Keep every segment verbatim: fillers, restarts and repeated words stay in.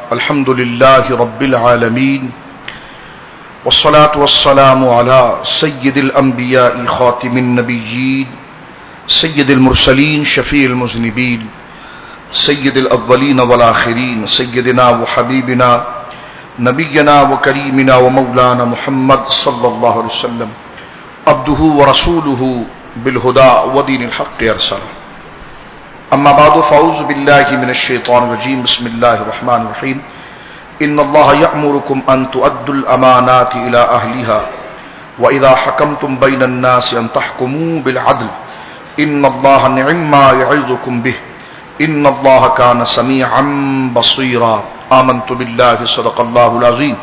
الحمد لله رب العالمين والصلاة والسلام على سيد الأنبياء خاتم النبيين سيد المرسلين شفيع المذنبين سيد الأولين والآخرين سيدنا وحبيبنا نبينا وكريمنا ومولانا محمد صلى الله عليه وسلم عبده ورسوله بالهدى ودين الحق أرسله. اما بعد فاعوذ بالله من الشيطان الرجيم. بسم الله الرحمن الرحيم. ان الله يأمركم ان تؤدوا الامانات الى اهلها واذا حكمتم بين الناس ان تحكموا بالعدل ان الله نعم ما يعظكم به ان الله كان سميعا بصيرا. آمنت بالله صدق الله العظيم.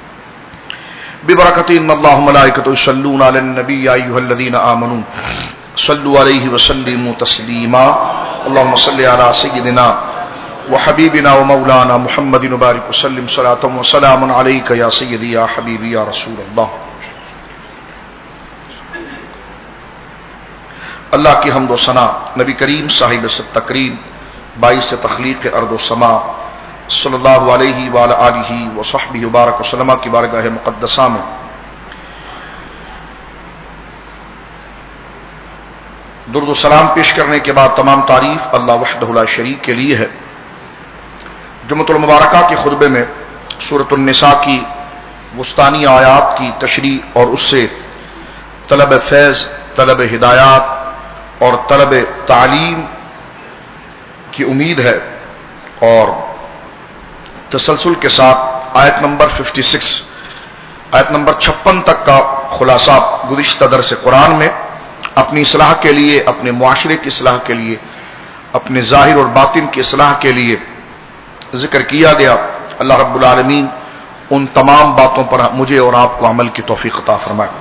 ببركة ان الله وملائكته يصلون على النبي يا ايها الذين آمنوا صلوا عليه وسلموا تسليما. اللهم صل على سيدنا وحبيبنا ومولانا محمد وبارك وسلم صلاة وسلام عليك يا سيدي يا حبيبي يا رسول اللہ. اللہ کی حمد و ثنا نبی کریم صاحب تکریم باعث تخلیق ارض و سما صلی اللہ علیہ وآلہ آلہ وصحبہ وبارک وسلم کی بارگاہ مقدسہ میں درود و سلام پیش کرنے کے بعد تمام تعریف اللہ وحدہ لا شریک کے لیے ہے. جمعۃ المبارکہ کے خطبے میں سورۃ النساء کی وسطانی آیات کی تشریح اور اس سے طلب فیض، طلب ہدایات اور طلب تعلیم کی امید ہے، اور تسلسل کے ساتھ آیت نمبر چھپن آیت نمبر چھپن تک کا خلاصہ گزشتہ درس قرآن میں اپنی اصلاح کے لیے، اپنے معاشرے کی اصلاح کے لیے، اپنے ظاہر اور باطن کی اصلاح کے لیے ذکر کیا گیا. اللہ رب العالمین ان تمام باتوں پر مجھے اور آپ کو عمل کی توفیق عطا فرمائے.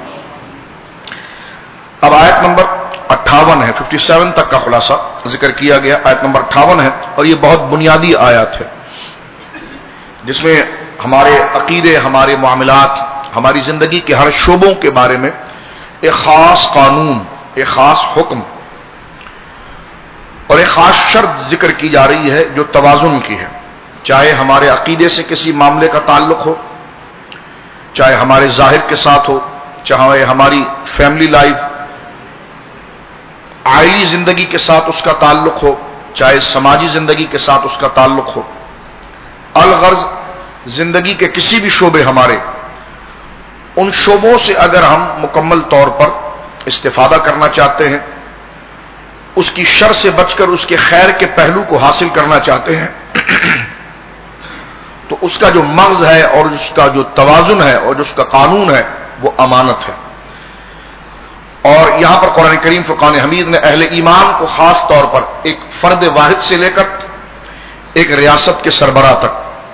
اب آیت نمبر اٹھاون ہے، سون تک کا خلاصہ ذکر کیا گیا. آیت نمبر اٹھاون ہے اور یہ بہت بنیادی آیت ہے جس میں ہمارے عقیدے، ہمارے معاملات، ہماری زندگی کے ہر شعبوں کے بارے میں ایک خاص قانون، ایک خاص حکم اور ایک خاص شرط ذکر کی جا رہی ہے جو توازن کی ہے. چاہے ہمارے عقیدے سے کسی معاملے کا تعلق ہو، چاہے ہمارے ظاہر کے ساتھ ہو، چاہے ہماری فیملی لائف، عائلی زندگی کے ساتھ اس کا تعلق ہو، چاہے سماجی زندگی کے ساتھ اس کا تعلق ہو. الغرض زندگی کے کسی بھی شعبے ہمارے، ان شعبوں سے اگر ہم مکمل طور پر استفادہ کرنا چاہتے ہیں، اس کی شر سے بچ کر اس کے خیر کے پہلو کو حاصل کرنا چاہتے ہیں، تو اس کا جو مغز ہے اور اس کا جو توازن ہے اور جو اس کا قانون ہے وہ امانت ہے. اور یہاں پر قرآن کریم فرقان حمید نے اہل ایمان کو خاص طور پر ایک فرد واحد سے لے کر ایک ریاست کے سربراہ تک،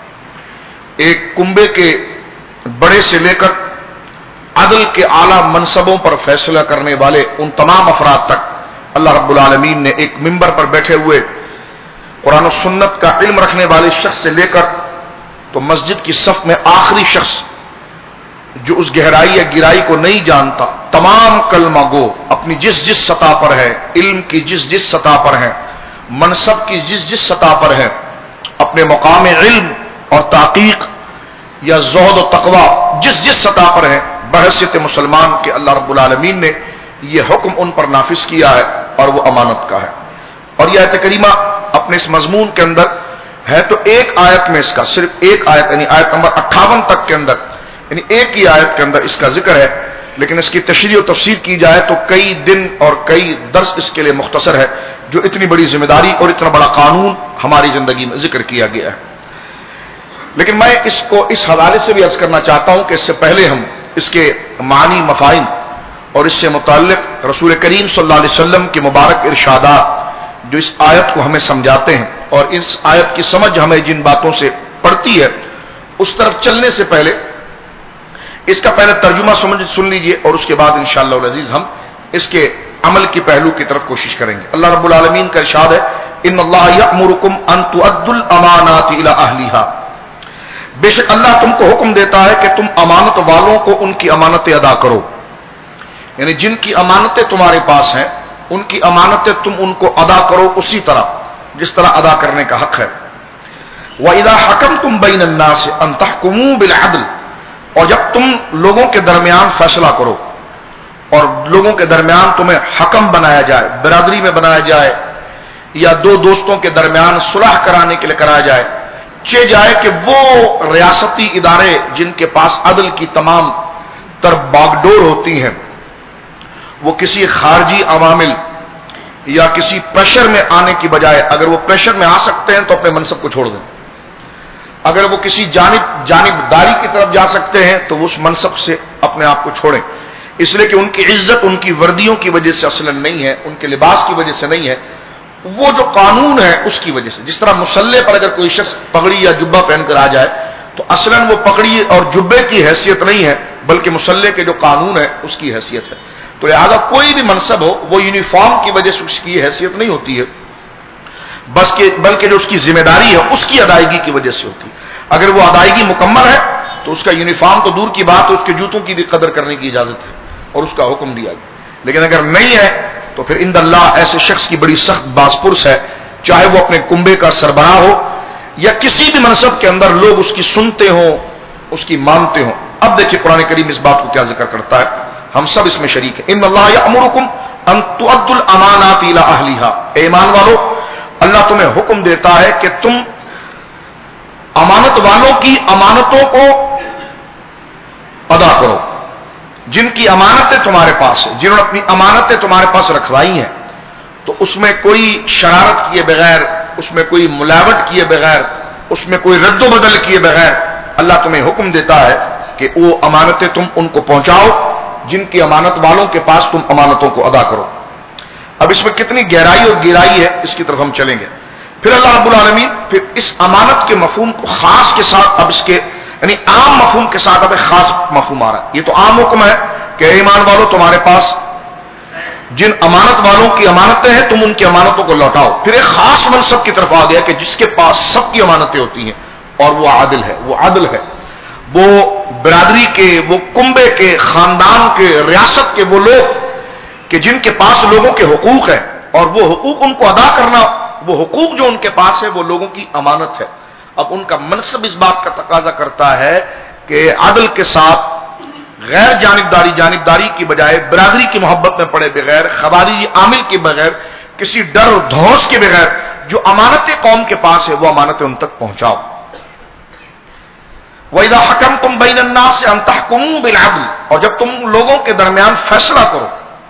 ایک کنبے کے بڑے سے لے کر عدل کے اعلی منصبوں پر فیصلہ کرنے والے ان تمام افراد تک اللہ رب العالمین نے ایک ممبر پر بیٹھے ہوئے قرآن و سنت کا علم رکھنے والے شخص سے لے کر تو مسجد کی صف میں آخری شخص جو اس گہرائی یا گہرائی کو نہیں جانتا، تمام کلمہ گو اپنی جس جس سطح پر ہے، علم کی جس جس سطح پر ہے، منصب کی جس جس سطح پر ہے، اپنے مقام علم اور تحقیق یا زہد و تقوی جس جس سطح پر ہے، بحیثیت مسلمان کے اللہ رب العالمین نے یہ حکم ان پر نافذ کیا ہے اور وہ امانت کا ہے. اور یہ آیت کریمہ اپنے اس مضمون کے اندر ہے تو ایک آیت میں اس کا صرف ایک آیت یعنی آیت نمبر اٹھاون تک کے اندر، یعنی ایک ہی آیت کے اندر اس کا ذکر ہے، لیکن اس کی تشریح و تفسیر کی جائے تو کئی دن اور کئی درس اس کے لیے مختصر ہے، جو اتنی بڑی ذمہ داری اور اتنا بڑا قانون ہماری زندگی میں ذکر کیا گیا ہے. لیکن میں اس کو اس حوالے سے بھی عرض کرنا چاہتا ہوں کہ اس سے پہلے ہم اس کے معنی، مفاہیم اور اس سے متعلق رسول کریم صلی اللہ علیہ وسلم کے مبارک ارشادات جو اس آیت کو ہمیں سمجھاتے ہیں اور اس آیت کی سمجھ ہمیں جن باتوں سے پڑتی ہے اس طرف چلنے سے پہلے اس کا پہلے ترجمہ سمجھ سن لیجئے اور اس کے بعد انشاءاللہ العزیز ہم اس کے عمل کی پہلو کی طرف کوشش کریں گے. اللہ رب العالمین کا ارشاد ہے ان اللہ یأمرکم ان تؤدوا الامانات الی اہلھا، بے شک اللہ تم کو حکم دیتا ہے کہ تم امانت والوں کو ان کی امانتیں ادا کرو، یعنی جن کی امانتیں تمہارے پاس ہیں ان کی امانتیں تم ان کو ادا کرو اسی طرح جس طرح ادا کرنے کا حق ہے. وَإِذَا حَكَمْتُمْ بَيْنَ النَّاسِ أَن تَحْكُمُوا بِالْعَدْلِ، اور جب تم لوگوں کے درمیان فیصلہ کرو اور لوگوں کے درمیان تمہیں حکم بنایا جائے، برادری میں بنایا جائے یا دو دوستوں کے درمیان صلح کرانے کے لیے کرایا جائے، چہ جائے کہ وہ ریاستی ادارے جن کے پاس عدل کی تمام تر باگڈور ہوتی ہیں، وہ کسی خارجی عوامل یا کسی پریشر میں آنے کی بجائے اگر وہ پریشر میں آ سکتے ہیں تو اپنے منصب کو چھوڑ دیں، اگر وہ کسی جانب جانبداری کی طرف جا سکتے ہیں تو وہ اس منصب سے اپنے آپ کو چھوڑیں، اس لیے کہ ان کی عزت ان کی وردیوں کی وجہ سے اصلا نہیں ہے، ان کے لباس کی وجہ سے نہیں ہے، وہ جو قانون ہے اس کی وجہ سے۔ جس طرح مسلح پر اگر کوئی شخص پگڑی یا جبہ پہن کر آ جائے تو اصلا وہ پگڑی اور جبے کی حیثیت نہیں ہے بلکہ مسلح کے جو قانون ہے اس کی حیثیت ہے۔ تو لہذا کوئی بھی منصب ہو وہ یونیفارم کی وجہ سے اس کی حیثیت نہیں ہوتی ہے، بس کہ بلکہ جو اس کی ذمہ داری ہے اس کی ادائیگی کی وجہ سے ہوتی ہے۔ اگر وہ ادائیگی مکمل ہے تو اس کا یونیفارم تو دور کی بات ہے، اس کے جوتوں کی بھی قدر کرنے کی اجازت ہے اور اس کا حکم دیا گیا، لیکن اگر نہیں ہے تو پھر عند اللہ ایسے شخص کی بڑی سخت باز پرس ہے، چاہے وہ اپنے کنبے کا سربراہ ہو یا کسی بھی منصب کے اندر لوگ اس کی سنتے ہوں، اس کی مانتے ہوں۔ اب دیکھیں قرآن کریم اس بات کو کیا ذکر کرتا ہے، ہم سب اس میں شریک ہیں۔ ان اللہ یأمرکم ان تؤدوا الامانات الی اہلھا، اے ایمان والو اللہ تمہیں حکم دیتا ہے کہ تم امانت والوں کی امانتوں کو ادا کرو، جن کی امانتیں تمہارے پاس ہیں، جنہوں نے اپنی امانتیں تمہارے پاس رکھوائی ہیں، تو اس میں کوئی شرارت کیے بغیر، اس میں کوئی ملاوٹ کیے بغیر، اس میں کوئی رد و بدل کیے بغیر اللہ تمہیں حکم دیتا ہے کہ وہ امانتیں تم ان کو پہنچاؤ جن کی امانت والوں کے پاس تم امانتوں کو ادا کرو۔ اب اس میں کتنی گہرائی اور گہرائی ہے اس کی طرف ہم چلیں گے۔ پھر اللہ رب العالمین پھر اس امانت کے مفہوم کو خاص کے ساتھ اب اس کے یعنی عام مفہوم کے ساتھ اب ایک خاص مفہوم آ رہا ہے۔ یہ تو عام حکم ہے کہ اے ایمان والو تمہارے پاس جن امانت والوں کی امانتیں ہیں تم ان کی امانتوں کو لوٹاؤ۔ پھر ایک خاص منصب کی طرف آ گیا کہ جس کے پاس سب کی امانتیں ہوتی ہیں اور وہ عادل ہے، وہ عادل ہے، وہ برادری کے، وہ کنبے کے، خاندان کے، ریاست کے وہ لوگ کہ جن کے پاس لوگوں کے حقوق ہیں اور وہ حقوق ان کو ادا کرنا، وہ حقوق جو ان کے پاس ہے وہ لوگوں کی امانت ہے۔ اب ان کا منصب اس بات کا تقاضا کرتا ہے کہ عدل کے ساتھ غیر جانبداری جانبداری کی بجائے برادری کی محبت میں پڑے بغیر، خواریجی عامل کے بغیر، کسی ڈر و دھوس کے بغیر جو امانتیں قوم کے پاس ہے وہ امانتیں ان تک پہنچاؤ۔ وَإِذَا حَكَمْتُمْ بَيْنَ النَّاسِ أَن تَحْكُمُوا بِالْعَدْلِ، اور جب تم لوگوں کے درمیان فیصلہ کرو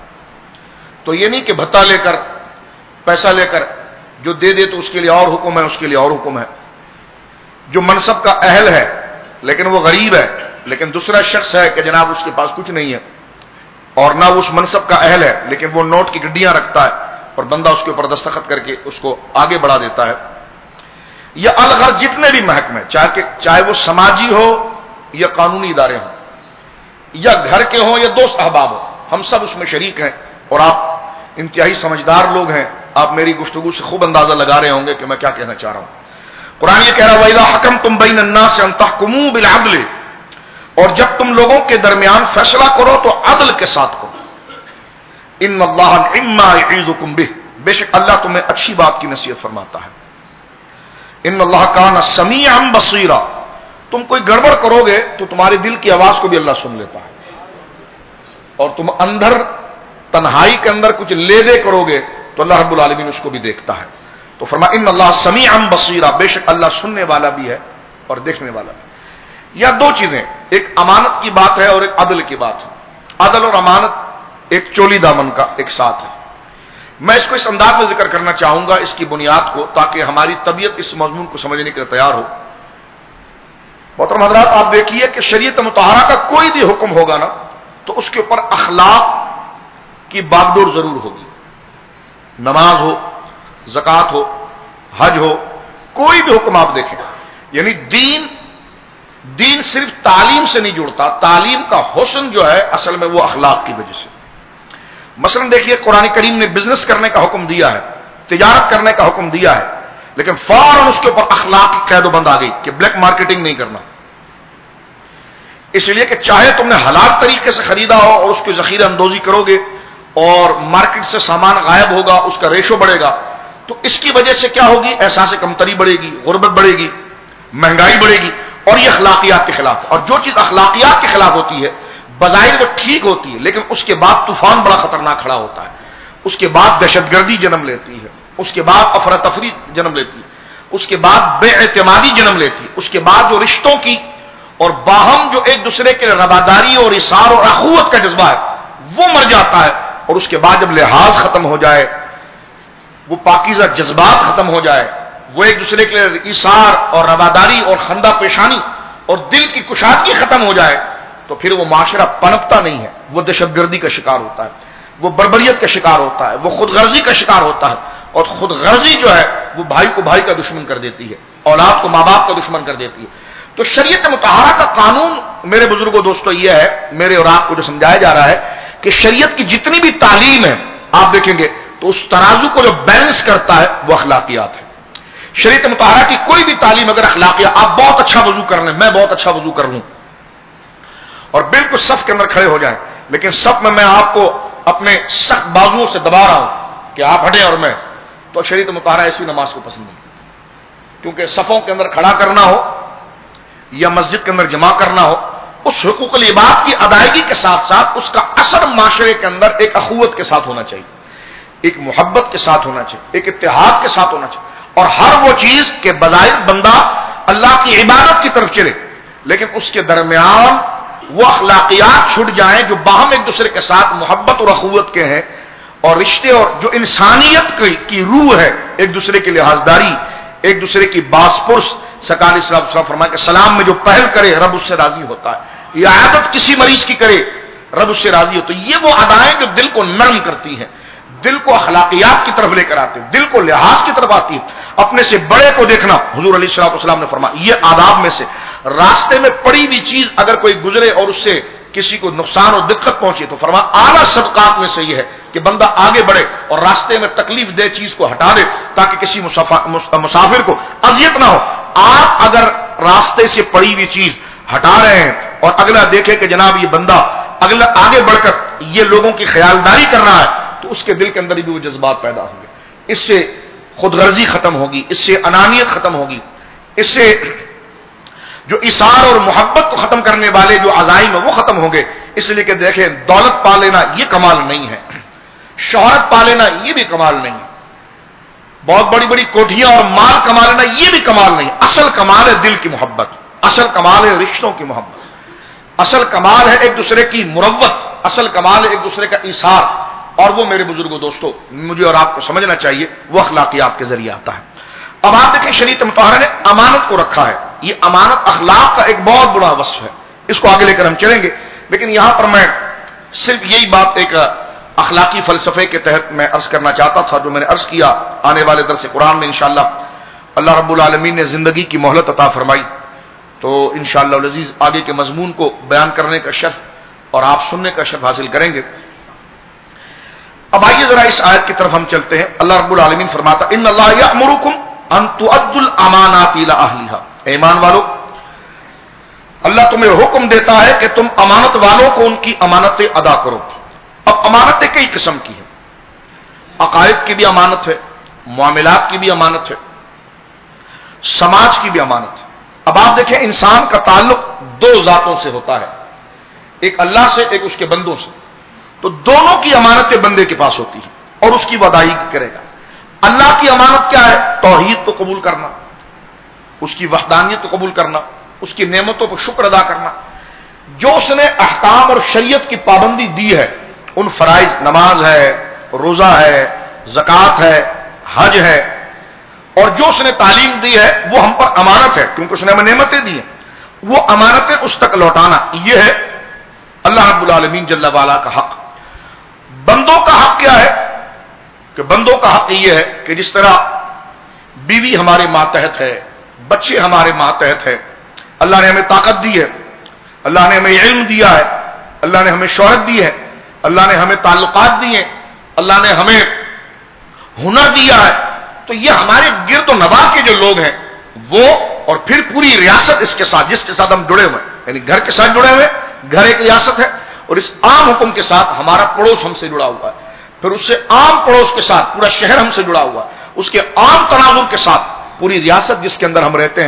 تو یہ نہیں کہ بھتہ لے کر پیسہ لے کر جو دے دے تو اس کے لیے اور حکم ہے، اس کے لیے اور حکم ہے، جو منصب کا اہل ہے لیکن وہ غریب ہے، لیکن دوسرا شخص ہے کہ جناب اس کے پاس کچھ نہیں ہے اور نہ وہ اس منصب کا اہل ہے لیکن وہ نوٹ کی گڈیاں رکھتا ہے اور بندہ اس کے اوپر دستخط کر کے اس کو آگے بڑھا دیتا ہے، یا الغرض جتنے بھی محکمے چاہے کہ چاہے وہ سماجی ہو یا قانونی ادارے ہوں یا گھر کے ہوں یا دوست احباب ہوں، ہم سب اس میں شریک ہیں اور آپ انتہائی سمجھدار لوگ ہیں، آپ میری گفتگو سے خوب اندازہ لگا رہے ہوں گے کہ میں کیا کہنا چاہ رہا ہوں۔ قرآن یہ کہہ رہا ہے وَإِذَا حَكَمْتُمْ بَيْنَ النَّاسِ أَن تَحْكُمُوا بِالْعَدْلِ، اور جب تم لوگوں کے درمیان فیصلہ کرو تو عدل کے ساتھ کرو۔ ان اللہ نعم یعظکم بہ، بے شک اللہ تمہیں اچھی بات کی نصیحت فرماتا ہے۔ ان اللہ کان سمیعا بصیرا، تم کوئی گڑبڑ کرو گے تو تمہارے دل کی آواز کو بھی اللہ سن لیتا ہے، اور تم اندر تنہائی کے اندر کچھ لے دے کرو گے تو اللہ رب العالمین اس کو بھی دیکھتا ہے۔ تو فرما ان اللہ سمیعا بصیرا، بے شک اللہ سننے والا بھی ہے اور دیکھنے والا بھی۔ یا دو چیزیں، ایک امانت کی بات ہے اور ایک عدل کی بات ہے۔ عدل اور امانت ایک چولی دامن کا ایک ساتھ ہے۔ میں اس کو اس انداز میں ذکر کرنا چاہوں گا اس کی بنیاد کو، تاکہ ہماری طبیعت اس مضمون کو سمجھنے کے لیے تیار ہو۔ محترم حضرات آپ دیکھیے کہ شریعت مطہرہ کا کوئی بھی حکم ہوگا نا تو اس کے اوپر اخلاق کی باگڈور ضرور ہوگی۔ نماز ہو، زکوٰۃ ہو، حج ہو، کوئی بھی حکم آپ دیکھیں، یعنی دین دین صرف تعلیم سے نہیں جڑتا، تعلیم کا حسن جو ہے اصل میں وہ اخلاق کی وجہ سے۔ مثلا دیکھیے قرآن کریم نے بزنس کرنے کا حکم دیا ہے، تجارت کرنے کا حکم دیا ہے، لیکن فوراً اس کے اوپر اخلاق کی قید و بند آ گئی کہ بلیک مارکیٹنگ نہیں کرنا، اس لیے کہ چاہے تم نے حلال طریقے سے خریدا ہو اور اس کی ذخیرہ اندوزی کرو گے اور مارکیٹ سے سامان غائب ہوگا، اس کا ریشو بڑھے گا، تو اس کی وجہ سے کیا ہوگی؟ احساس کمتری بڑھے گی، غربت بڑھے گی، مہنگائی بڑھے گی، اور یہ اخلاقیات کے خلاف ہے۔ اور جو چیز اخلاقیات کے خلاف ہوتی ہے بظاہر وہ ٹھیک ہوتی ہے، لیکن اس کے بعد طوفان بڑا خطرناک کھڑا ہوتا ہے، اس کے بعد دہشت گردی جنم لیتی ہے، اس کے بعد افراتفری جنم لیتی ہے، اس کے بعد بے اعتمادی جنم لیتی ہے، اس کے بعد جو رشتوں کی اور باہم جو ایک دوسرے کے رواداری اور اثار اور اخوت کا جذبہ ہے وہ مر جاتا ہے، اور اس کے بعد جب لحاظ ختم ہو جائے، وہ پاکیزہ جذبات ختم ہو جائے، وہ ایک دوسرے کے لیے اثار اور رواداری اور خندہ پیشانی اور دل کی کشادگی ختم ہو جائے، تو پھر وہ معاشرہ پنپتا نہیں ہے، وہ دہشت گردی کا شکار ہوتا ہے، وہ بربریت کا شکار ہوتا ہے، وہ خود غرضی کا شکار ہوتا ہے، اور خود غرضی جو ہے وہ بھائی کو بھائی کا دشمن کر دیتی ہے، اولاد کو ماں باپ کا دشمن کر دیتی ہے۔ تو شریعت مطہرہ کا قانون میرے بزرگوں دوستو یہ ہے، میرے اور آپ کو جو سمجھایا جا رہا ہے کہ شریعت کی جتنی بھی تعلیم ہے آپ دیکھیں گے تو اس ترازو کو جو بیلنس کرتا ہے وہ اخلاقیات ہے۔ شریعت مطہرہ کی کوئی بھی تعلیم اگر اخلاقیات، آپ بہت اچھا وضو کر لیں، میں بہت اچھا وضو کر لوں اور بالکل صف کے اندر کھڑے ہو جائیں، لیکن صف میں میں آپ کو اپنے سخت بازوؤں سے دبا رہا ہوں کہ آپ ہٹیں اور میں، تو شریعت مطہرہ ایسی نماز کو پسند نہیں، کیونکہ صفوں کے اندر کھڑا کرنا ہو یا مسجد کے اندر جمع کرنا ہو، اس حقوق العباد کی ادائیگی کے ساتھ ساتھ اس کا اثر معاشرے کے اندر ایک اخوت کے ساتھ ہونا چاہیے، ایک محبت کے ساتھ ہونا چاہیے، ایک اتحاد کے ساتھ ہونا چاہیے، اور ہر وہ چیز کہ بظاہر بندہ اللہ کی عبادت کی طرف چلے، لیکن اس کے درمیان وہ اخلاقیات چھٹ جائیں جو باہم ایک دوسرے کے ساتھ محبت اور اخوت کے ہیں، اور رشتے اور جو انسانیت کی روح ہے، ایک دوسرے کی لحاظداری، ایک دوسرے کی باس پرس۔ سرکار صلی اللہ علیہ وسلم فرمایا کہ سلام میں جو پہل کرے رب اس سے راضی ہوتا ہے، یہ عادت کسی مریض کی کرے رب اس سے راضی ہوتا ہے۔ یہ وہ ادائیں جو دل کو نرم کرتی ہیں، دل کو اخلاقیات کی طرف لے کر آتے ہیں، دل کو لحاظ کی طرف آتی ہے۔ اپنے سے بڑے کو دیکھنا، حضور علیہ الصلوۃ والسلام نے فرمایا یہ آداب میں سے، راستے میں پڑی ہوئی چیز اگر کوئی گزرے اور اس سے کسی کو نقصان اور دقت پہنچے تو فرمایا اعلیٰ صدقات میں سے یہ ہے کہ بندہ آگے بڑھے اور راستے میں تکلیف دہ چیز کو ہٹا دے تاکہ کسی مسافر کو اذیت نہ ہو۔ آپ اگر راستے سے پڑی ہوئی چیز ہٹا رہے ہیں اور اگلا دیکھے کہ جناب یہ بندہ اگلا آگے بڑھ کر یہ لوگوں کی خیالداری کر رہا ہے، تو اس کے دل کے اندر بھی وہ جذبات پیدا ہوں گے، اس سے خود غرضی ختم ہوگی، اس سے انانیت ختم ہوگی، اس سے جو اثار اور محبت کو ختم کرنے والے جو عزائم ہیں وہ ختم ہوں گے۔ اس لیے کہ دیکھیں دولت پا لینا یہ کمال نہیں ہے، شہرت پا لینا یہ بھی کمال نہیں ہے، بہت بڑی بڑی کوٹھیاں اور مال کما لینا یہ بھی کمال نہیں، اصل کمال ہے دل کی محبت، اصل کمال ہے رشتوں کی محبت، اصل کمال ہے ایک دوسرے کی مروت، اصل کمال ہے ایک دوسرے کا ایثار، اور وہ میرے بزرگوں دوستو مجھے اور آپ کو سمجھنا چاہیے وہ اخلاقیات کے ذریعے آتا ہے۔ اب آپ دیکھیں شریعت مطہرہ نے امانت کو رکھا ہے، یہ امانت اخلاق کا ایک بہت بڑا وصف ہے، اس کو آگے لے کر ہم چلیں گے، لیکن یہاں پر میں صرف یہی بات ایک اخلاقی فلسفے کے تحت میں عرض کرنا چاہتا تھا جو میں نے عرض کیا آنے والے درس قرآن میں انشاءاللہ اللہ رب العالمین نے زندگی کی مہلت عطا فرمائی تو انشاءاللہ العزیز آگے کے مضمون کو بیان کرنے کا شرف اور آپ سننے کا شرف حاصل کریں گے۔ اب آئیے ذرا اس آیت کی طرف ہم چلتے ہیں۔ اللہ رب العالمین فرماتا ان اللہ یأمرکم ان تؤدوا الامانات الی اہلھا، ایمان والو اللہ تمہیں حکم دیتا ہے کہ تم امانت والوں کو ان کی امانتیں ادا کرو۔ اب امانتیں کئی قسم کی ہیں، عقائد کی بھی امانت ہے، معاملات کی بھی امانت ہے، سماج کی بھی امانت ہے۔ اب آپ دیکھیں انسان کا تعلق دو ذاتوں سے ہوتا ہے، ایک اللہ سے ایک اس کے بندوں سے، تو دونوں کی امانتیں بندے کے پاس ہوتی ہیں اور اس کی وداعی کرے گا۔ اللہ کی امانت کیا ہے؟ توحید کو قبول کرنا، اس کی وحدانیت کو قبول کرنا، اس کی نعمتوں پر شکر ادا کرنا، جو اس نے احکام اور شریعت کی پابندی دی ہے، ان فرائض نماز ہے، روزہ ہے، زکوٰۃ ہے، حج ہے، اور جو اس نے تعلیم دی ہے وہ ہم پر امانت ہے کیونکہ اس نے ہمیں نعمتیں دی ہیں، وہ امانتیں اس تک لوٹانا، یہ ہے اللہ رب العالمین جل وعلا کا حق۔ بندوں کا حق کیا ہے؟ کہ بندوں کا حق یہ ہے کہ جس طرح بیوی ہمارے ماتحت ہے، بچے ہمارے ماتحت ہے، اللہ نے ہمیں طاقت دی ہے، اللہ نے ہمیں علم دیا ہے، اللہ نے ہمیں شہرت دی ہے، اللہ نے ہمیں تعلقات دیے، اللہ نے ہمیں ہنر دیا ہے، تو یہ ہمارے گرد و نواح کے جو لوگ ہیں وہ اور پھر پوری ریاست اس کے ساتھ جس کے ساتھ ہم جڑے ہوئے ہیں، یعنی گھر کے ساتھ جڑے ہوئے، گھر ایک ریاست ہے اور اس عام حکم کے ساتھ ہمارا پڑوس ہم سے جڑا ہوا ہے، پھر اس سے عام پڑوس کے ساتھ پورا شہر ہم سے جڑا ہوا ہے، اس کے عام تناظر کے ساتھ پوری ریاست جس کے اندر ہم رہتے ہیں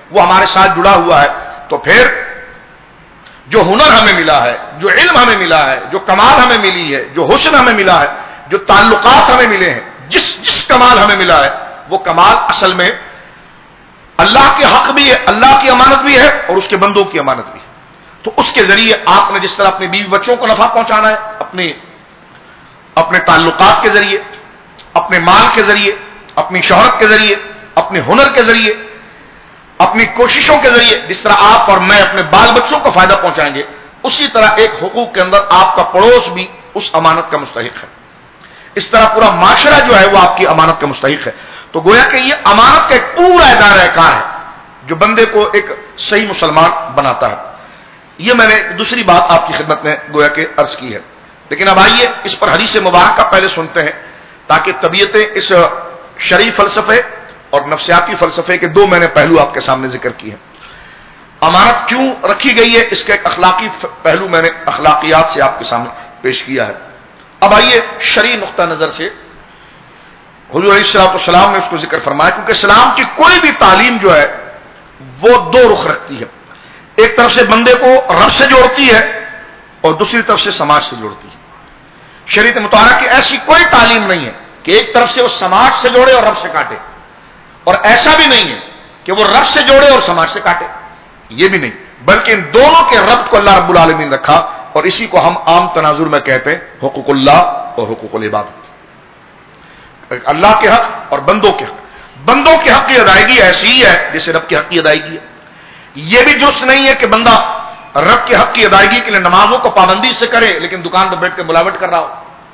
وہ ہمارے ساتھ جڑا ہوا ہے، تو پھر جو ہنر ہمیں ملا ہے، جو علم ہمیں ملا ہے، جو کمال ہمیں ملی ہے، جو حسن ہمیں ملا ہے، جو تعلقات ہمیں ملے ہیں، جس جس کمال ہمیں ملا ہے، وہ کمال اصل میں اللہ کے حق بھی ہے، اللہ کی امانت بھی ہے اور اس کے بندوں کی امانت بھی ہے۔ تو اس کے ذریعے آپ نے جس طرح اپنے بیوی بچوں کو نفع پہنچانا ہے، اپنے اپنے تعلقات کے ذریعے، اپنے مال کے ذریعے، اپنی شہرت کے ذریعے، اپنے ہنر کے ذریعے، اپنی کوششوں کے ذریعے، جس طرح آپ اور میں اپنے بال بچوں کو فائدہ پہنچائیں گے، اسی طرح ایک حقوق کے اندر آپ کا پڑوس بھی اس امانت کا مستحق ہے۔ اس طرح پورا معاشرہ جو ہے وہ آپ کی امانت کا مستحق ہے۔ تو گویا کہ یہ امانت کا ایک پورا دائرہ کار ہے جو بندے کو ایک صحیح مسلمان بناتا ہے۔ یہ میں نے دوسری بات آپ کی خدمت میں گویا کہ عرض کی ہے، لیکن اب آئیے اس پر حدیث مبارکہ پہلے سنتے ہیں تاکہ طبیعتیں اس شرعی فلسفے اور نفسیاتی فلسفے کے دو میں نے پہلو آپ کے سامنے ذکر کی ہیں۔ امانت کیوں رکھی گئی ہے، اس کا ایک اخلاقی پہلو میں نے اخلاقیات سے آپ کے سامنے پیش کیا ہے۔ اب آئیے شرعی نقطہ نظر سے حضور علیہ الصلوۃ والسلام نے اس کو ذکر فرمایا، کیونکہ اسلام کی کوئی بھی تعلیم جو ہے وہ دو رخ رکھتی ہے، ایک طرف سے بندے کو رب سے جوڑتی ہے اور دوسری طرف سے سماج سے جوڑتی ہے۔ شریعت مطالعہ کی ایسی کوئی تعلیم نہیں ہے کہ ایک طرف سے وہ سماج سے جوڑے اور رب سے کاٹے، اور ایسا بھی نہیں ہے کہ وہ رب سے جوڑے اور سماج سے کاٹے، یہ بھی نہیں، بلکہ ان دونوں کے ربط کو اللہ رب العالمین رکھا، اور اسی کو ہم عام تناظر میں کہتے ہیں حقوق اللہ اور حقوق العباد، اللہ کے حق اور بندوں کے حق۔ بندوں کے حق کی ادائیگی ایسی ہی ہے جیسے رب کے حق کی ادائیگی ہے۔ یہ بھی درست نہیں ہے کہ بندہ رب کے حق کی ادائیگی کے لیے نمازوں کو پابندی سے کرے لیکن دکان پہ بیٹھ کے ملاوٹ کر رہا ہو،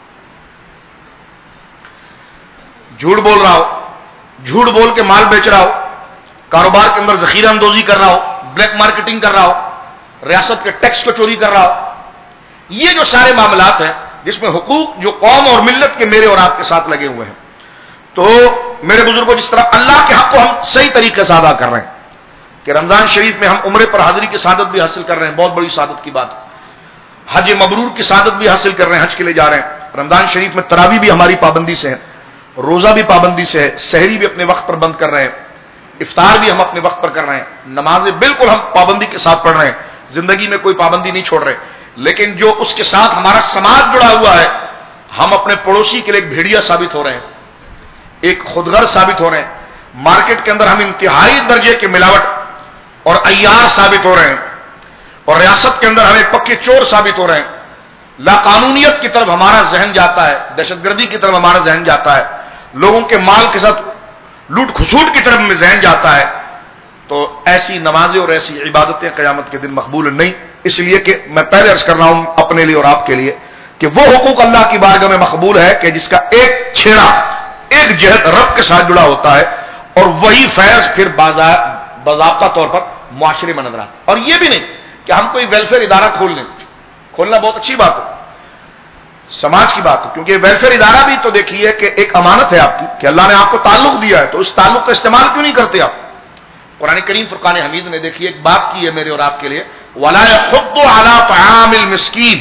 جھوٹ بول رہا ہو، جھوٹ بول کے مال بیچ رہا ہو، کاروبار کے اندر ذخیرہ اندوزی کر رہا ہو، بلیک مارکیٹنگ کر رہا ہو، ریاست کے ٹیکس کو چوری کر رہا ہو۔ یہ جو سارے معاملات ہیں جس میں حقوق جو قوم اور ملت کے میرے اور آپ کے ساتھ لگے ہوئے ہیں، تو میرے بزرگوں جس طرح اللہ کے حق کو ہم صحیح طریقے سے ادا کر رہے ہیں کہ رمضان شریف میں ہم عمرے پر حاضری کی سعادت بھی حاصل کر رہے ہیں، بہت بڑی سعادت کی بات ہے، حج مبرور کی سعادت بھی حاصل کر رہے ہیں، حج کے لیے جا رہے ہیں، رمضان شریف میں تراویح بھی ہماری پابندی سے ہے، روزہ بھی پابندی سے ہے، سحری بھی اپنے وقت پر بند کر رہے ہیں، افطار بھی ہم اپنے وقت پر کر رہے ہیں، نمازیں بالکل ہم پابندی کے ساتھ پڑھ رہے ہیں، زندگی میں کوئی پابندی نہیں چھوڑ رہے، لیکن جو اس کے ساتھ ہمارا سماج جڑا ہوا ہے، ہم اپنے پڑوسی کے لیے ایک بھیڑیا ثابت ہو رہے ہیں، ایک خودغرض ثابت ہو رہے ہیں، مارکیٹ کے اندر ہم انتہائی درجے کے ملاوٹ اور عیار ثابت ہو رہے ہیں، اور ریاست کے اندر ہم ایک پکے چور ثابت ہو رہے ہیں، لا قانونیت کی طرف ہمارا ذہن جاتا ہے، دہشت گردی کی طرف ہمارا ذہن جاتا ہے، لوگوں کے مال کے ساتھ لوٹ کھسوٹ کی طرف میں ذہن جاتا ہے، تو ایسی نمازیں اور ایسی عبادتیں قیامت کے دن مقبول نہیں۔ اس لیے کہ میں پہلے عرض کر رہا ہوں اپنے لیے اور آپ کے لیے کہ وہ حقوق اللہ کی بارگاہ میں مقبول ہے کہ جس کا ایک چھیڑا ایک جہد رب کے ساتھ جڑا ہوتا ہے، اور وہی فیض پھر باضابطہ طور پر معاشرے میں نظر آتا ہے۔ اور یہ بھی نہیں کہ ہم کوئی ویلفیئر ادارہ کھول لیں، کھولنا بہت اچھی بات ہے، سماج کی بات ہے، کیونکہ ویلفیئر ادارہ بھی تو دیکھیے کہ ایک امانت ہے آپ کی کہ اللہ نے آپ کو تعلق دیا ہے، تو اس تعلق کا استعمال کیوں نہیں کرتے آپ؟ قرآن کریم فرقان حمید نے دیکھیے ایک بات کی ہے میرے اور آپ کے لیے، وَلَا يَحُضُّ عَلَىٰ طَعَامِ الْمِسْكِينِ۔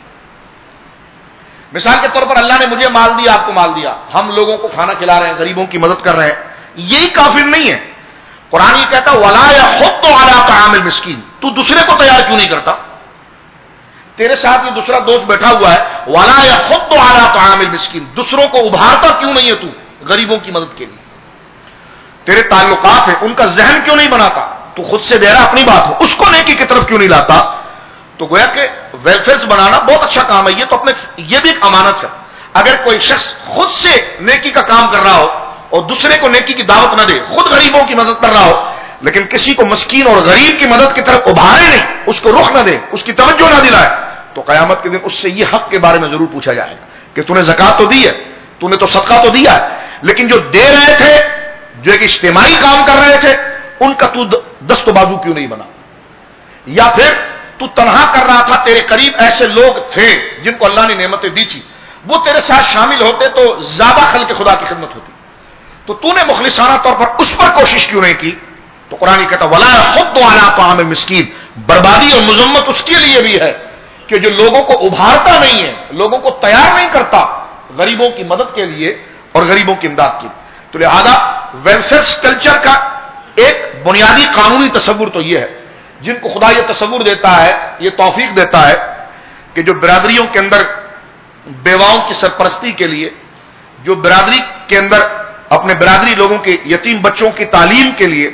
مثال کے طور پر اللہ نے مجھے مال دیا، آپ کو مال دیا، ہم لوگوں کو کھانا کھلا رہے ہیں، غریبوں کی مدد کر رہے ہیں، یہی کافی نہیں ہے۔ قرآن یہ کہتا وَلَا يَحُضُّ عَلَىٰ طَعَامِ الْمِسْكِينِ، تو دوسرے کو تیار کیوں نہیں کرتا؟ تیرے ساتھ یہ دوسرا دوست بیٹھا ہوا ہے، وَلَا يَحُضُّ عَلَىٰ طَعَامِ الْمِسْكِينِ، دوسروں کو ابھارتا کیوں نہیں ہے تو غریبوں کی مدد کے لیے؟ تیرے تعلقات ہیں، ان کا ذہن کیوں نہیں بناتا؟ تو خود سے دے رہا اپنی بات ہو، اس کو نیکی کی طرف کیوں نہیں لاتا؟ تو گویا کہ ویلفیئر بنانا بہت اچھا کام ہے، یہ تو اپنے یہ بھی ایک امانت ہے۔ اگر کوئی شخص خود سے نیکی کا کام کر رہا ہو اور دوسرے کو نیکی کی دعوت نہ دے، خود غریبوں کی مدد کر رہا ہو لیکن کسی کو مسکین اور غریب کی مدد کی طرف ابھارے نہیں، اس کو رخ نہ دے، اس کی توجہ نہ دلائے، تو قیامت کے دن اس سے یہ حق کے بارے میں ضرور پوچھا جائے گا کہ تو نے زکات تو دی ہے، تو نے تو صدقہ تو دیا ہے، لیکن جو دے رہے تھے، جو ایک اجتماعی کام کر رہے تھے، ان کا تو دست و بازو کیوں نہیں بنا؟ یا پھر تو تنہا کر رہا تھا، تیرے قریب ایسے لوگ تھے جن کو اللہ نے نعمتیں دی تھی، وہ تیرے ساتھ شامل ہوتے تو زیادہ خلق خدا کی خدمت ہوتی، تو تو نے مخلصانہ طور پر اس پر کوشش کیوں نہیں کی؟ تو قرآن یہ کہتا وَلَا يَحُضُّ عَلَىٰ طَعَامِ الْمِسْكِينِ، بربادی اور مذمت اس کے لیے بھی ہے کہ جو لوگوں کو ابھارتا نہیں ہے، لوگوں کو تیار نہیں کرتا غریبوں کی مدد کے لیے اور غریبوں کی امداد کے لیے۔ تو لہذا ویلفیئر کلچر کا ایک بنیادی قانونی تصور تو یہ ہے، جن کو خدا یہ تصور دیتا ہے، یہ توفیق دیتا ہے کہ جو برادریوں کے اندر بیواؤں کی سرپرستی کے لیے، جو برادری کے اندر اپنے برادری لوگوں کے یتیم بچوں کی تعلیم کے لیے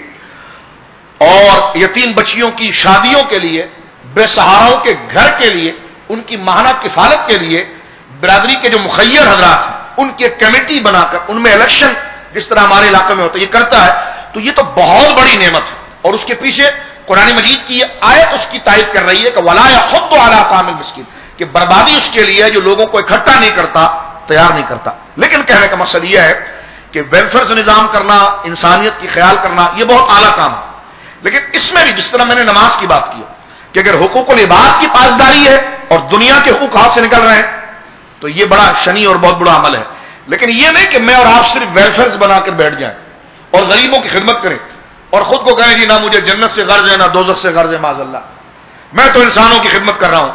اور یتیم بچیوں کی شادیوں کے لیے، بے سہاراؤں کے گھر کے لیے، ان کی ماہانہ کفالت کے لیے برادری کے جو مخیر حضرات ہیں ان کی ایک کمیٹی بنا کر ان میں الیکشن جس طرح ہمارے علاقے میں ہوتا ہے یہ کرتا ہے، تو یہ تو بہت بڑی نعمت ہے، اور اس کے پیچھے قرآن مجید کی یہ آیت اس کی تائید کر رہی ہے کہ وَلَا يَحُضُّ عَلَىٰ طَعَامِ الْمِسْكِينِ، کہ بربادی اس کے لیے ہے جو لوگوں کو اکٹھا نہیں کرتا، تیار نہیں کرتا۔ لیکن کہنے کا مقصد یہ ہے کہ ویلفیئر سے نظام کرنا، انسانیت کی خیال کرنا، یہ بہت اعلیٰ کام ہے، لیکن اس میں بھی جس طرح میں نے نماز کی بات کی کہ اگر حقوق العباد کی پاسداری ہے اور دنیا کے حقوق ہاتھ سے نکل رہے ہیں تو یہ بڑا شنی اور بہت بڑا عمل ہے، لیکن یہ نہیں کہ میں اور آپ صرف ویلفیئر بنا کر بیٹھ جائیں اور غریبوں کی خدمت کریں اور خود کو کہیں جی نہ مجھے جنت سے غرض ہے نہ دوزخ سے غرض ہے، معاذ اللہ، میں تو انسانوں کی خدمت کر رہا ہوں۔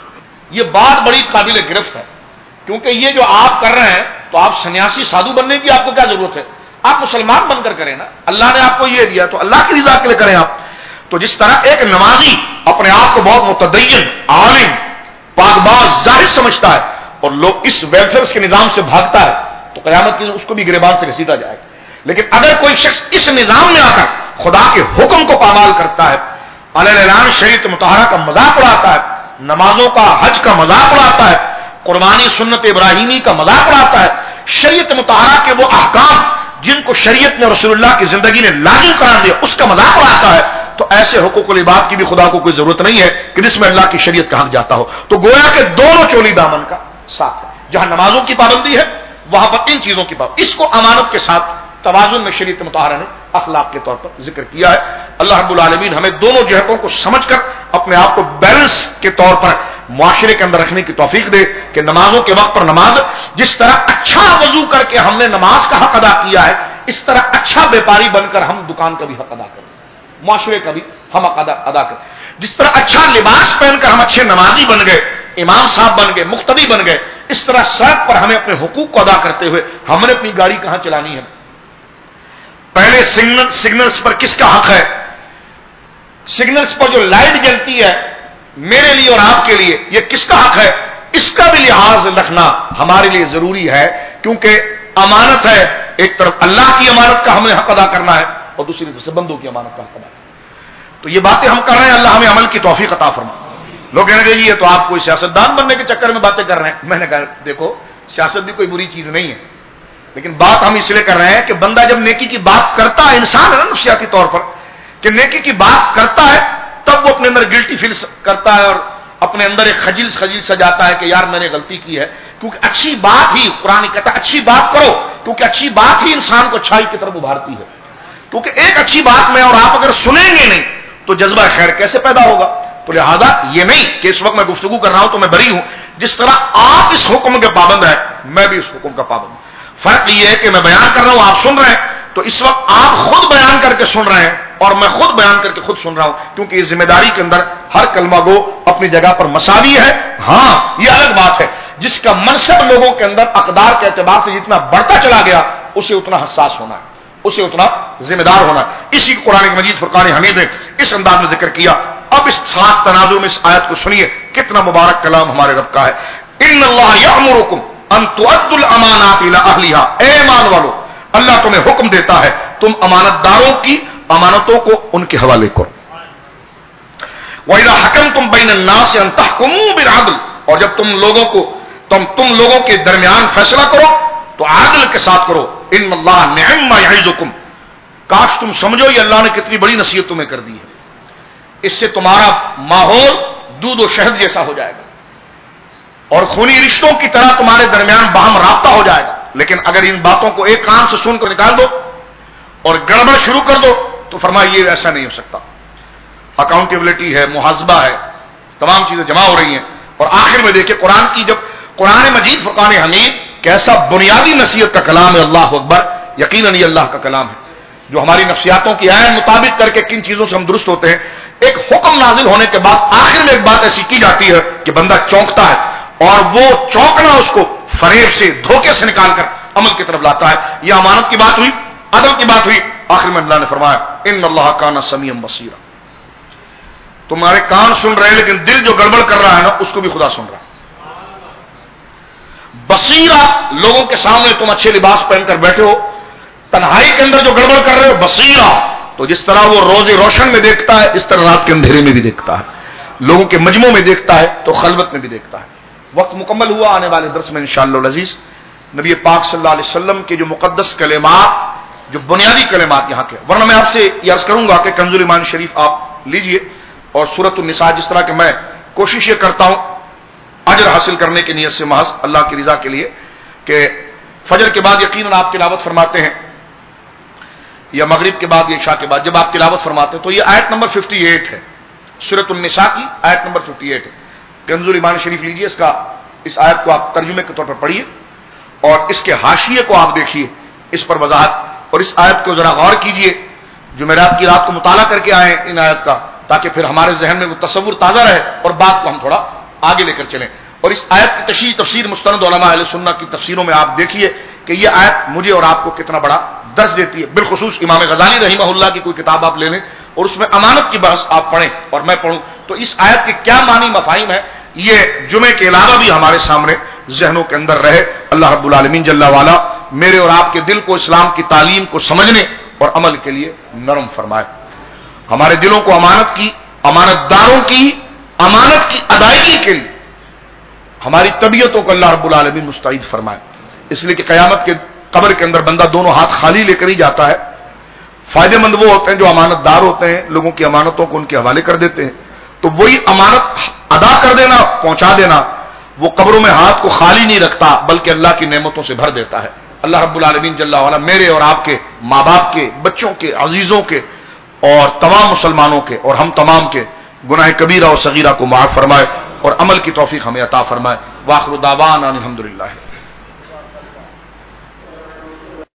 یہ بات بڑی قابل گرفت ہے، کیونکہ یہ جو آپ کر رہے ہیں تو آپ سنیاسی سادھو بننے کی آپ کو کیا ضرورت ہے؟ آپ مسلمان بن کر کریں نا، اللہ نے آپ کو یہ دیا تو اللہ کی رضا کے لیے کریں آپ۔ تو جس طرح ایک نمازی اپنے آپ کو بہت متدین، عالم، پاک باز، ظاہر سمجھتا ہے اور لوگ اس ویلفیئر کے نظام سے بھاگتا ہے تو قیامت کی اس کو بھی گریبان سے گھسیٹا جائے گا۔ لیکن اگر کوئی شخص اس نظام میں آ کر خدا کے حکم کو پامال کرتا ہے، علیہ اعلان شریعت مطہرہ کا مذاق اڑاتا ہے، نمازوں کا، حج کا مذاق اڑاتا ہے، قربانی سنت ابراہیمی کا مذاق اڑاتا ہے، شریعت مطہرہ کے وہ احکام جن کو شریعت نے رسول اللہ کی زندگی نے لازم قرار دیا اس کا مذاق اڑاتا ہے، تو ایسے حقوق العباد کی بھی خدا کو کوئی ضرورت نہیں ہے کہ جس میں اللہ کی شریعت کا حق جاتا ہو۔ تو گویا کہ دونوں چولی دامن کا ساتھ ہے، جہاں نمازوں کی پابندی ہے وہاں پر ان چیزوں کی پابندی، اس کو امانت کے ساتھ توازن میں شریعت مطہرہ نے اخلاق کے طور پر ذکر کیا ہے۔ اللہ رب العالمین ہمیں دونوں جہتوں کو سمجھ کر اپنے آپ کو بیلنس کے طور پر معاشرے کے اندر رکھنے کی توفیق دے کہ نمازوں کے وقت پر نماز، جس طرح اچھا وضو کر کے ہم نے نماز کا حق ادا کیا ہے اس طرح اچھا بیپاری بن کر ہم دکان کا بھی حق ادا کریں، معاشرے کا بھی ہم حق ادا کریں، جس طرح اچھا لباس پہن کر ہم اچھے نمازی بن گئے، امام صاحب بن گئے، مقتدی بن گئے، اس طرح سڑک پر ہمیں اپنے حقوق کو ادا کرتے ہوئے ہم نے اپنی گاڑی کہاں چلانی ہے۔ پہلے سگنل سگنلز پر کس کا حق ہے؟ سگنلز پر جو لائٹ جلتی ہے میرے لیے اور آپ کے لیے یہ کس کا حق ہے؟ اس کا بھی لحاظ رکھنا ہمارے لیے ضروری ہے، کیونکہ امانت ہے، ایک طرف اللہ کی امانت کا ہم نے حق ادا کرنا ہے اور دوسری طرف سے بندوں کی امانت کا حق ادا کرنا ہے۔ تو یہ باتیں ہم کر رہے ہیں، اللہ ہمیں عمل کی توفیق عطا فرمائے۔ لوگ کہنے گے یہ تو آپ کوئی سیاستدان بننے کے چکر میں باتیں کر رہے ہیں۔ میں نے کہا دیکھو سیاست بھی کوئی بری چیز نہیں ہے، لیکن بات ہم اس لیے کر رہے ہیں کہ بندہ جب نیکی کی بات کرتا ہے، انسان ہے نا نفسیاتی طور پر کہ نیکی کی بات کرتا ہے تب وہ اپنے اندر گلٹی فیل کرتا ہے اور اپنے اندر ایک خجل خجل سجاتا ہے کہ یار میں نے غلطی کی ہے، کیونکہ اچھی بات ہی قرآن کہتا ہے اچھی بات کرو، کیونکہ اچھی بات ہی انسان کو اچھائی کی طرف ابھارتی ہے۔ کیونکہ ایک اچھی بات میں اور آپ اگر سنیں گے نہیں تو جذبہ خیر کیسے پیدا ہوگا؟ تو لہذا یہ نہیں کہ اس وقت میں گفتگو کر رہا ہوں تو میں بری ہوں، جس طرح آپ اس حکم کے پابند ہیں میں بھی اس حکم کا پابند ہوں۔ فرق یہ ہے کہ میں بیان کر رہا ہوں، آپ سن رہے ہیں، تو اس وقت آپ خود بیان کر کے سن رہے ہیں اور میں خود بیان کر کے خود سن رہا ہوں، کیونکہ اس ذمہ داری کے اندر ہر کلمہ گو اپنی جگہ پر مساوی ہے۔ ہاں یہ الگ بات ہے جس کا منصب لوگوں کے اندر اقدار کے اعتبار سے جتنا بڑھتا چلا گیا اسے اتنا حساس ہونا ہے، اسے اتنا ذمہ دار ہونا ہے۔ اسی قرآن مجید فرقان حمید نے اس انداز میں ذکر کیا۔ اب اس خاص تناظر میں اس آیت کو سنیے، کتنا مبارک کلام ہمارے رب کا ہے۔ ان اللہ یأمرکم ان تؤدوا الامانات الی اہلھا، اے ایمان والو اللہ تمہیں حکم دیتا ہے تم امانت داروں کی امانتوں کو ان کے حوالے کرو۔ وَإِذَا حَكَمْتُمْ بَيْنَ النَّاسِ أَن تَحْكُمُوا بِالْعَدْلِ، اور جب تم لوگوں کو تم تم لوگوں کے درمیان فیصلہ کرو تو عادل کے ساتھ کرو۔ ان اللہ نعم ما یعظکم، کاش تم سمجھو یہ اللہ نے کتنی بڑی نصیحت تمہیں کر دی ہے، اس سے تمہارا ماحول دودھ و شہد جیسا ہو جائے گا اور خونی رشتوں کی طرح تمہارے درمیان باہم رابطہ ہو جائے گا۔ لیکن اگر ان باتوں کو ایک کان سے سن کر نکال دو اور گڑبڑ شروع کر دو تو فرمایا یہ ایسا نہیں ہو سکتا۔ اکاؤنٹیبلٹی ہے، محاسبہ ہے، تمام چیزیں جمع ہو رہی ہیں، اور آخر میں دیکھیں قرآن کی جب قرآن مجید فرقان حمید کیسا بنیادی نصیحت کا کلام ہے، اللہ اکبر، یقیناً یہ اللہ کا کلام ہے جو ہماری نفسیاتوں کی عین مطابق کر کے کن چیزوں سے ہم درست ہوتے ہیں۔ ایک حکم نازل ہونے کے بعد آخر میں ایک بات ایسی کی جاتی ہے کہ بندہ چونکتا ہے اور وہ چونکنا اس کو فریب سے، دھوکے سے نکال کر عمل کی طرف لاتا ہے۔ یہ امانت کی بات ہوئی، عدل کی بات ہوئی، آخر میں اللہ نے فرمایا ان اللہ کان سمیعا بصیرا، تمہارے کان سن رہے ہیں لیکن دل جو گڑبڑ کر رہا ہے نا اس کو بھی خدا سن رہا ہے۔ بصیرا، لوگوں کے سامنے تم اچھے لباس پہن کر بیٹھے ہو، تنہائی کے اندر جو گڑبڑ کر رہے ہو بصیرا، تو جس طرح وہ روز روشن میں دیکھتا ہے اس طرح رات کے اندھیرے میں بھی دیکھتا ہے، لوگوں کے مجموع میں دیکھتا ہے تو خلوت میں بھی دیکھتا ہے۔ وقت مکمل ہوا، آنے والے درس میں انشاءاللہ العزیز نبی پاک صلی اللہ علیہ وسلم کے جو مقدس کلمات، جو بنیادی کلمات یہاں کے، ورنہ میں آپ سے یہ عرض کروں گا کہ کنز ایمان شریف آپ لیجئے اور سورۃ النساء، جس طرح کہ میں کوشش یہ کرتا ہوں اجر حاصل کرنے کی نیت سے محض اللہ کی رضا کے لیے کہ فجر کے بعد یقیناً آپ تلاوت فرماتے ہیں یا مغرب کے بعد یا عشاء کے بعد جب آپ تلاوت فرماتے ہیں تو یہ آیت نمبر اٹھاون ہے، سورۃ النساء کی آیت نمبر اٹھاون ہے۔ کنز ایمان شریف لیجئے، اس کا اس آیت کو آپ ترجمے کے طور پر پڑھیے اور اس کے حاشیے کو آپ دیکھیے، اس پر وضاحت، اور اس آیت کو ذرا غور کیجئے، جمعرات کی رات کو مطالعہ کر کے آئیں ان آیت کا، تاکہ پھر ہمارے ذہن میں وہ تصور تازہ رہے اور بات کو ہم تھوڑا آگے لے کر چلیں۔ اور اس آیت کی تشریح تفسیر مستند علماء اہل سنت کی تفسیروں میں آپ دیکھیے کہ یہ آیت مجھے اور آپ کو کتنا بڑا درس دیتی ہے۔ بالخصوص امام غزالی رحمہ اللہ کی کوئی کتاب آپ لے لیں اور اس میں امانت کی بحث آپ پڑھیں اور میں پڑھوں تو اس آیت کے کیا معنی مفاہیم ہے، یہ جمعے کے علاوہ بھی ہمارے سامنے ذہنوں کے اندر رہے۔ اللہ رب العالمین جل وعلا میرے اور آپ کے دل کو اسلام کی تعلیم کو سمجھنے اور عمل کے لیے نرم فرمائے، ہمارے دلوں کو امانت کی، امانت داروں کی امانت کی ادائیگی کے لیے ہماری طبیعتوں کو اللہ رب العالمین مستعد فرمائے، اس لیے کہ قیامت کے قبر کے اندر بندہ دونوں ہاتھ خالی لے کر ہی جاتا ہے۔ فائدے مند وہ ہوتے ہیں جو امانت دار ہوتے ہیں، لوگوں کی امانتوں کو ان کے حوالے کر دیتے ہیں، تو وہی امانت ادا کر دینا، پہنچا دینا، وہ قبروں میں ہاتھ کو خالی نہیں رکھتا بلکہ اللہ کی نعمتوں سے بھر دیتا ہے۔ اللہ رب العالمین جل وعلا میرے اور آپ کے، ماں باپ کے، بچوں کے، عزیزوں کے اور تمام مسلمانوں کے اور ہم تمام کے گناہ کبیرہ اور صغیرہ کو معاف فرمائے اور عمل کی توفیق ہمیں عطا فرمائے۔ وآخر دعوانا الحمدللہ۔